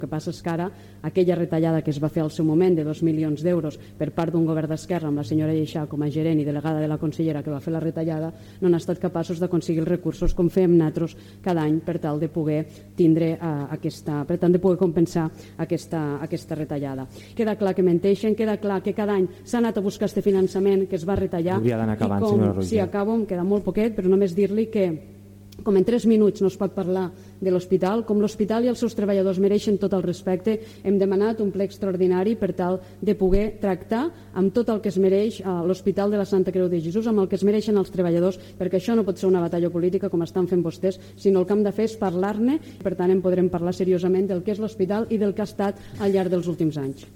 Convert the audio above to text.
El que passa és que ara aquella retallada que es va fer al seu moment de 2 milions d'euros per part d'un govern d'esquerra amb la senyora Lleixà com a gerent i delegada de la consellera que va fer la retallada, no han estat capaços d'aconseguir els recursos com fem nosaltres cada any per tal de poder compensar aquesta retallada. Queda clar que menteixen, queda clar que cada any s'ha anat a buscar este finançament que es va retallar. Hauria d'anar acabant, senyora Roigé. Sí, acabo, em queda molt poquet, però només dir-li que com en 3 minuts no es pot parlar de l'hospital, com l'hospital i els seus treballadors mereixen tot el respecte, hem demanat un ple extraordinari per tal de poder tractar amb tot el que es mereix l'Hospital de la Santa Creu de Jesús, amb el que es mereixen els treballadors, perquè això no pot ser una batalla política com estan fent vostès, sinó el que hem de fer és parlar-ne, per tant en podrem parlar seriosament del que és l'hospital i del que ha estat al llarg dels últims anys.